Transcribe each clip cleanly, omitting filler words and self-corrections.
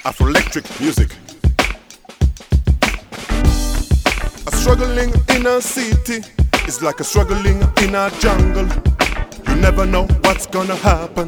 Afroelectric music. A struggling in a city is like a struggling in a jungle. You never know what's gonna happen.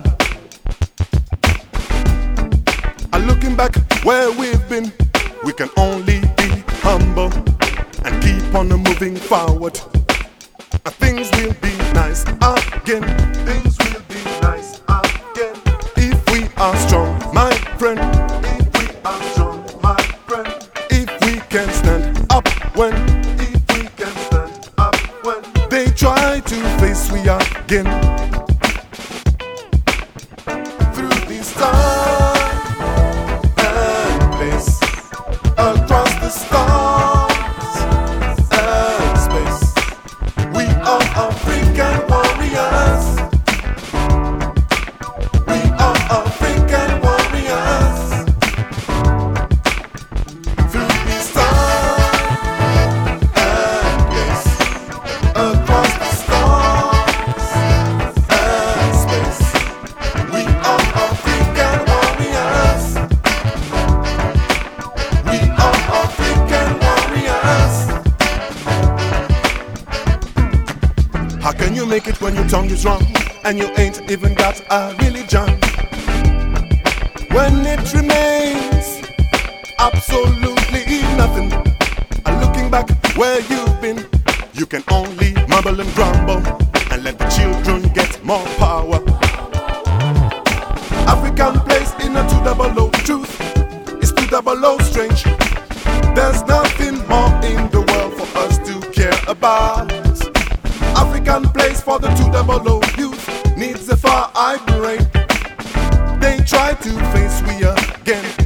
And looking back where we've been, we can only be humble and keep on moving forward. And things will be nice again. Things will be nice again. If we are strong, my friend. If we are strong, my friend. If we can stand up when. If we can stand up when they try to face we again. Through this time and place, across the stars and space, we are African warriors. We are African warriors. Through this time and place, across the stars and space, we are African warriors. We are African warriors. How can you make it when your tongue is wrong and you ain't even got a religion? When it remains absolutely nothing. And looking back where you've been, you can only mumble and grumble and let the children get more power. African place in a 200 truth is 200 strange. There's nothing more in the world for us to care about. African place for the 200 youth needs a far-eyed brain. They try to face we again.